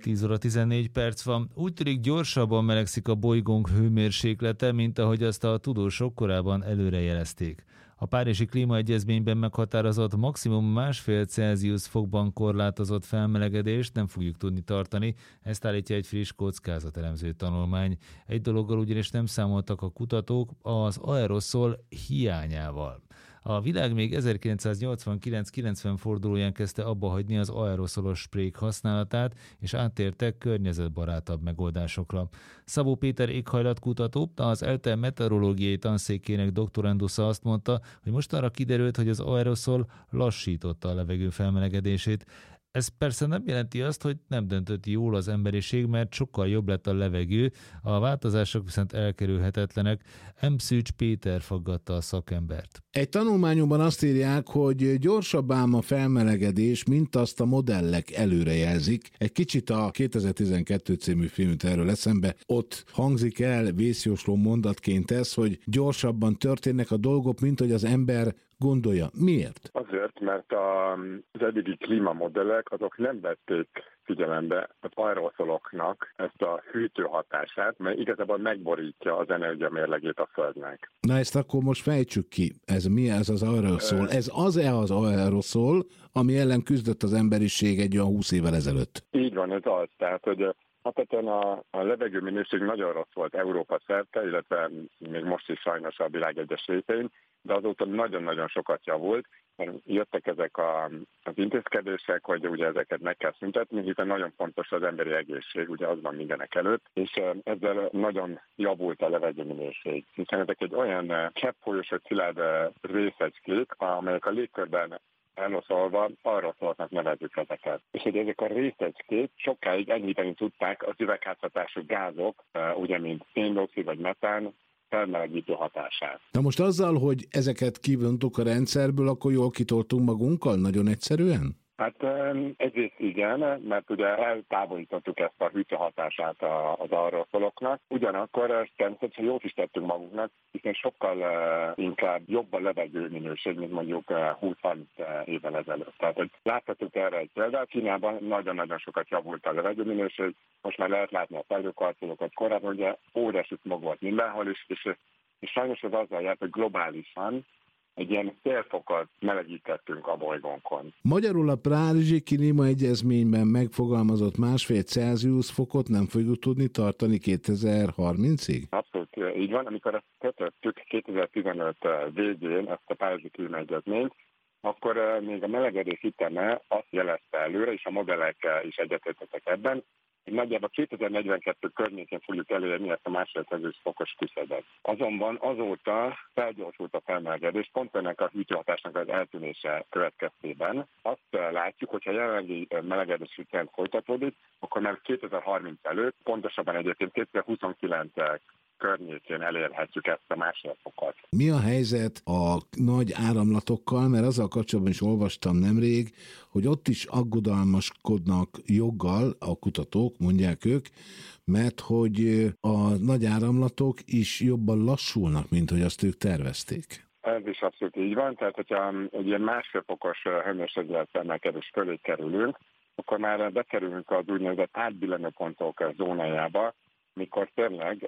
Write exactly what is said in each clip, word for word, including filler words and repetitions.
tíz óra tizennégy perc van. Úgy tűnik, gyorsabban melegszik a bolygónk hőmérséklete, mint ahogy azt a tudósok korábban előrejelezték. A Párizsi Klímaegyezményben meghatározott maximum másfél Celsius fokban korlátozott felmelegedést nem fogjuk tudni tartani, ezt állítja egy friss kockázatelemző tanulmány. Egy dologgal ugyanis nem számoltak a kutatók, az aeroszol hiányával. A világ még ezerkilencszáznyolcvankilenc-kilencven fordulóján kezdte abba hagyni az aeroszolos sprék használatát, és áttértek környezetbarátabb megoldásokra. Szabó Péter éghajlatkutató, az ELTE meteorológiai tanszékének doktorandusza azt mondta, hogy mostanra kiderült, hogy az aeroszol lassította a levegő felmelegedését. Ez persze nem jelenti azt, hogy nem döntött jól az emberiség, mert sokkal jobb lett a levegő, a változások viszont elkerülhetetlenek. M. Szűcs Péter faggatta a szakembert. Egy tanulmányomban azt írják, hogy gyorsabb ám a felmelegedés, mint azt a modellek előrejelzik. Egy kicsit a kétezer-tizenkettő című filmült erről eszembe. Ott hangzik el vészjósló mondatként ez, hogy gyorsabban történnek a dolgok, mint hogy az ember gondolja. Miért? Azért, mert az eddigi klímamodellek azok nem vették figyelembe az aeroszoloknak ezt a hűtő hatását, mert igazából megborítja az energiamérlegét a Földnek. Na ezt akkor most fejtsük ki. Ez mi ez az aeroszol? Ez az-e az aeroszol, ami ellen küzdött az emberiség egy olyan húsz évvel ezelőtt? Így van, ez az. Tehát, hogy alapvetően a, a levegő minőség nagyon rossz volt Európa szerte, illetve még most is sajnos a világ egyes részein, de azóta nagyon-nagyon sokat javult, mert jöttek ezek a, az intézkedések, hogy ugye ezeket meg kell szüntetni, hiszen nagyon fontos az emberi egészség, ugye az van mindenek előtt, és ezzel nagyon javult a levegőminőség, hiszen ezek egy olyan cseppfolyósott szilárd részecskék, amelyek a légkörben eloszolva aeroszolnak nevezzük ezeket. És hogy ezek a részecskék sokáig enyhíteni tudták az üvegházhatású gázok, ugye mint széndioxid vagy metán, felmelegítő hatását. Na most azzal, hogy ezeket kivontuk a rendszerből, akkor jól kitoltunk magunkkal? Nagyon egyszerűen? Hát egyrészt igen, mert ugye eltávolítottuk ezt a hűtő hatását az aeroszoloknak, ugyanakkor természetesen jót is tettünk magunknak, hiszen sokkal inkább jobb a levegő minőség, mint mondjuk húsz-harminc évvel ezelőtt. Tehát, hogy láthatunk erre egy példát, Kínában nagyon-nagyon sokat javult a levegő minőség, most már lehet látni a felhőkarcolókat, korábban ugye óriási smog volt mindenhol is, és, és sajnos az azzal járt, hogy globálisan egy ilyen félfokat melegítettünk a bolygónkon. Magyarul a Párizsi Klímaegyezményben megfogalmazott másfél Celsius fokot nem fogjuk tudni tartani kétezer-harmincig? Abszolút így van. Amikor ezt kötöttük kétezer-tizenöt végén, ezt a Párizsi Klímaegyezményt, akkor még a melegedés üteme azt jelezte előre, és a modellek is egyetértettek ebben, hogy nagyjából kétezer-negyvenkettő környékén fogjuk elérni ezt a másfél Celsius fokos küszöbet. Azonban azóta felgyorsult a felmelegedés, pont ennek a hűtőhatásnak az eltűnése következtében. Azt látjuk, hogyha jelenlegi melegedési trend folytatódik, akkor már kétezer-harminc előtt, pontosabban egyébként kétezer-huszonkilenc környékén elérhetjük ezt a másfél fokot. Mi a helyzet a nagy áramlatokkal, mert azzal kapcsolatban is olvastam nemrég, hogy ott is aggodalmaskodnak joggal a kutatók, mondják ők, mert hogy a nagy áramlatok is jobban lassulnak, mint hogy azt ők tervezték. Ez is abszolút így van, tehát hogyha egy ilyen másfél fokos hőmérséklet emelkedés fölé kerülünk, akkor már bekerülünk az úgynevezett átbillenőpontok zónájába, mikor tényleg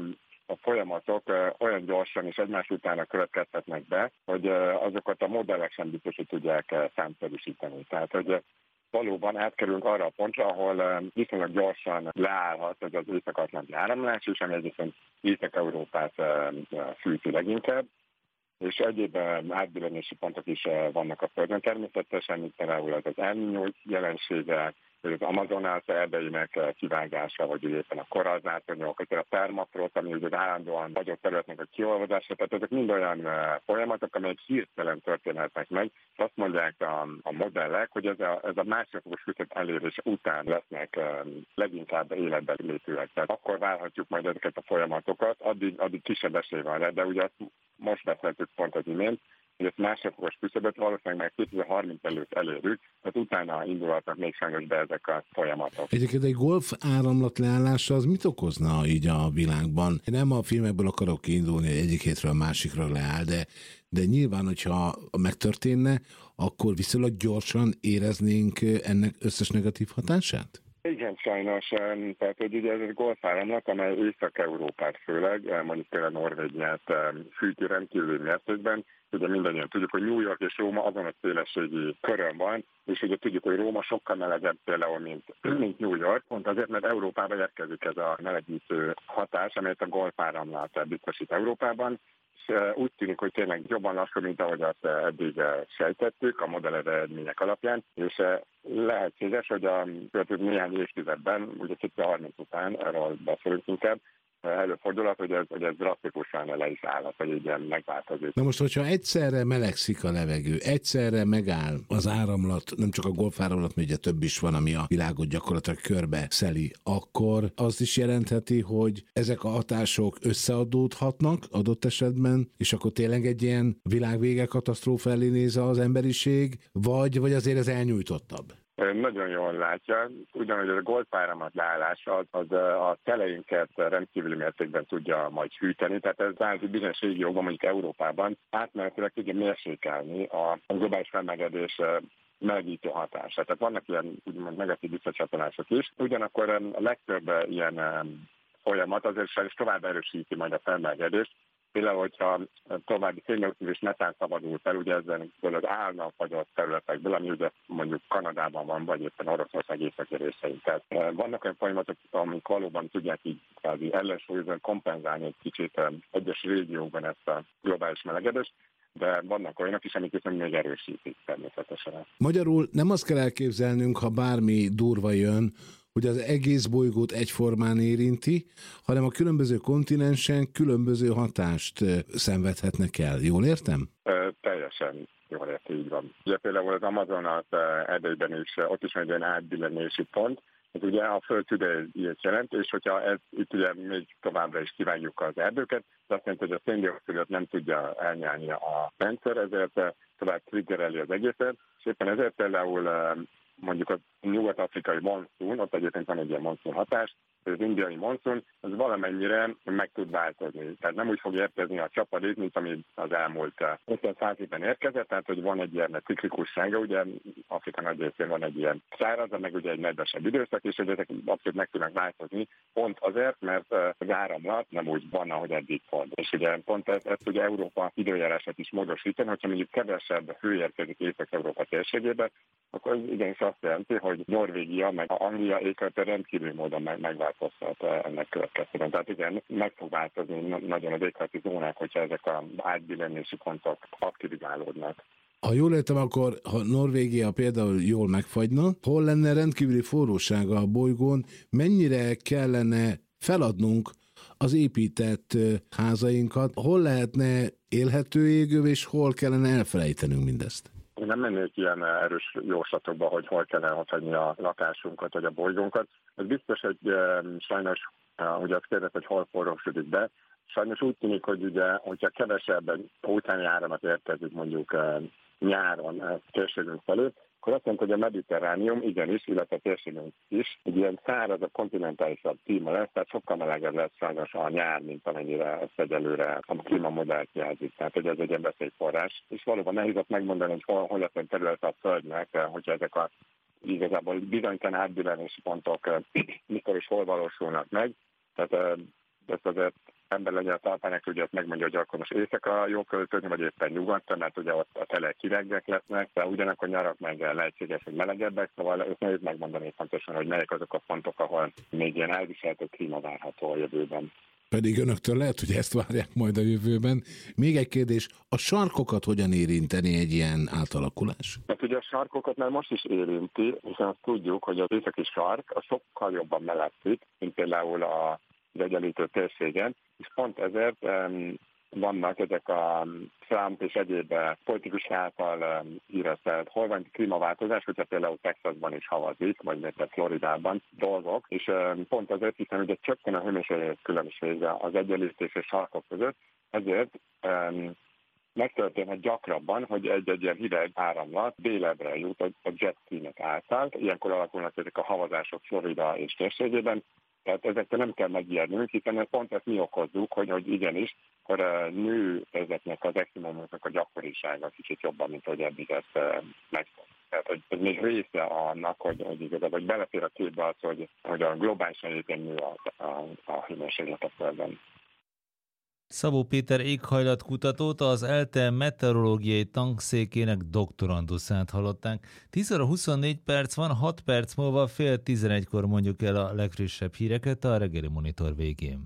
a folyamatok olyan gyorsan és egymás utána következhetnek be, hogy azokat a modellek sem biztos, hogy tudják számszerűsíteni. Tehát, hogy valóban átkerülünk arra a pontra, ahol viszonylag gyorsan leállhat ez az észak-atlanti áramlás, és ami egyébként Észak-Európát fűti leginkább, és egyéb átbillenési pontok is vannak a Földön természetesen, mint például az El Niño jelensége, az Amazonas erdeinek kivágása, vagy éppen a korallzátonyok, a permafrost, ami ugye állandóan vagyok területnek a kiolvadása, tehát ezek mind olyan folyamatok, amelyek hirtelen történhetnek meg, és azt mondják a, a modellek, hogy ez a, ez a másodfokos küszöb elérés után lesznek leginkább életben létűek. Tehát akkor várhatjuk majd ezeket a folyamatokat, addig, addig kisebb esély van rá, de ugye azt most beszéltük pont az imént, hogy ezt másodfokos küszöböt valószínűleg már kétezer-harminc előtt elérjük, tehát utána indulhatnak még sajnos be ezek a folyamatok. Egyébként egy golf áramlat leállása az mit okozna így a világban? Én nem a filmekből akarok kiindulni, hogy egyik hétről a másikra leáll, de, de nyilván, hogyha megtörténne, akkor viszonylag gyorsan éreznénk ennek összes negatív hatását? Igen, Igen, sajnos, tehát hogy ugye ez egy golfáramlat, amely Észak-Európát főleg, mondjuk például Norvégiát fűti rendkívüli mértékben. Ugye mindannyian tudjuk, hogy New York és Róma azon a szélességi körön van, és ugye tudjuk, hogy Róma sokkal melegebb például, mint, mint New York, pont azért, mert Európába érkezik ez a melegítő hatás, amelyet a golfáramlat biztosít Európában. Úgy tűnik, hogy tényleg jobban lassul, mint ahogy azt eddig sejtettük a modell eredmények alapján, és lehetséges, hogy a következő néhány évtizedben, ugye kétezer-harminc után, erről beszélünk inkább, előfordulhat, hogy ez, hogy ez drasztikusan le is állhat, vagy így ilyen megváltozik. Na most, hogyha egyszerre melegszik a levegő, egyszerre megáll az áramlat, nem csak a golfáramlat, mert ugye több is van, ami a világot gyakorlatilag körbe szeli, akkor az is jelentheti, hogy ezek a hatások összeadódhatnak adott esetben, és akkor tényleg egy ilyen világvége katasztrófa elé néz az emberiség, vagy, vagy azért ez elnyújtottabb? Nagyon jól látja, ugyanúgy a golfáramlat leállása az, az a teleinket rendkívüli mértékben tudja majd hűteni, tehát ez az bizonyos régióban, mondjuk Európában átmenetileg tudja mérsékelni a, a globális felmelegedés melegítő hatását. Tehát vannak ilyen úgymond negatív visszacsatolások is, ugyanakkor a legtöbb ilyen folyamat azért is tovább erősíti majd a felmelegedést. Például, hogyha további széndioxid és metán szabadul fel, ugye ezenből az állna fagyott területekből, ami ugye mondjuk Kanadában van, vagy éppen Oroszország északi részein. Tehát vannak olyan folyamatok, amik valóban tudják így ellensúlyozni, kompenzálni egy kicsit egyes régiókban ezt a globális melegedést, de vannak olyanok is, amik viszont még erősítik természetesen. Magyarul nem azt kell elképzelnünk, ha bármi durva jön, hogy az egész bolygót egyformán érinti, hanem a különböző kontinensen különböző hatást szenvedhetnek el. Jól értem? E, teljesen jól érti, így van. Ugye például az Amazonas erdőben is, ott is egy ilyen átbillenési pont, ez ugye a Föld tüde ilyet jelent, és hogyha ez, itt ugye még továbbra is kívánjuk az erdőket, de azt jelenti, hogy a széndioxidot nem tudja elnyelni a rendszer, ezért tovább triggereli az egészet, és éppen ezért például mondjuk a nyugat-afrikai monszun, ott egyébként van egy ilyen monszun hatás, az indiai monszun, az valamennyire meg tud változni. Tehát nem úgy fog érkezni a csapadék, mint ami az elmúlt ötven-száz évben érkezett, tehát hogy van egy ilyen ciklikussága, ugye Afrika nagy részén van egy ilyen száraz, meg ugye egy nedvesebb időszak, és hogy ezek abszolút meg tudnak változni, pont azért, mert az áramlat nem úgy van, ahogy eddig volt. És ugye pont ezt, ezt ugye Európa időjárását is módosítani, hogyha mondjuk kevesebb hő érkezik Észak-Európa térségébe, akkor igenis azt jelenti, hogy Norvégia meg Anglia éghajlata rendkívül módon meg, megváltozhat ennek következtében. Tehát igen, meg fog változni nagyon az éghajlati zónák, hogyha ezek az átbillenési pontok aktivizálódnak. Ha jól értem, akkor ha Norvégia például jól megfagyna, hol lenne rendkívüli forrósága a bolygón, mennyire kellene feladnunk az épített házainkat, hol lehetne élhető égő, és hol kellene elfelejtenünk mindezt? Én nem mennék ilyen erős jóslatokba, hogy hol kellene hagyni a lakásunkat, vagy a bolygónkat. Ez biztos, hogy e, sajnos, hogy azt kérdez, hogy hol forrósodik be. Sajnos úgy tűnik, hogy ugye, hogyha kevesebb óceáni áramlat érkezik mondjuk e, nyáron e, térségünk felé, akkor azt mondta, hogy a mediterránium igenis, illetve a térségünk is egy ilyen száraz, a kontinentálisabb klíma lesz, tehát sokkal melegebb lesz sajnos a nyár, mint amennyire ezt egyelőre a klímamodell jelzik. Tehát hogy ez egy ilyen veszélyforrás. És valóban nehéz azt megmondani, hogy hol, hol lesz egy terület a Földnek, hogyha ezek a igazából bizonytalan átbillenési pontok mikor is hol valósulnak meg. Tehát ezt azért ember legyen a talpának, ugye azt megmondja, hogy akkor most éjszaka jó költözni, vagy éppen nyugodtan, mert ugye ott a telek hidegek lesznek, de ugyanakkor nyarak meg lehetséges, hogy melegebbek, szóval ezt nehéz megmondani pontosan, hogy melyek azok a pontok, ahol még ilyen elviselhető klíma várható a jövőben. Pedig önöktől lehet, hogy ezt várják majd a jövőben. Még egy kérdés, a sarkokat hogyan érinteni egy ilyen átalakulás? Hát ugye a sarkokat már most is érinti, hiszen azt tudjuk, hogy az északi sark a sokkal jobban melegszik, mint például a az egyenlítő térségen, és pont ezért um, vannak ezek a Trump és egyéb politikus által um, híresztelt hol van klímaváltozás, hogyha például Texasban is havazik, vagy mert Floridában dolgok, és um, pont azért, hiszen ugye csökken a hőmérséklet különbsége az egyenlítés és sarkok között, ezért um, megtörténhet gyakrabban, hogy egy-egy ilyen hideg áramlat délebre jut a jet streamek által. Ilyenkor alakulnak ezek a havazások Florida és térségében. Tehát ezekkel nem kell megijednünk, hiszen pont ezt mi okozzuk, hogy, hogy igenis, akkor nő ezeknek az extremumoknak a gyakorisága kicsit jobban, mint hogy eddig ezt megszoktuk. Tehát, hogy, hogy még része annak, hogy, hogy igazából hogy belefér a képbe az, hogy, hogy a globálisan egyébként nő a, a, a hőmérséklet a Földön. Szabó Péter éghajlatkutatót, az ELTE meteorológiai tankszékének doktoranduszát hallották. tíz óra huszonnégy perc van, hat perc múlva fél tizenegykor mondjuk el a legfrissebb híreket a reggeli monitor végén.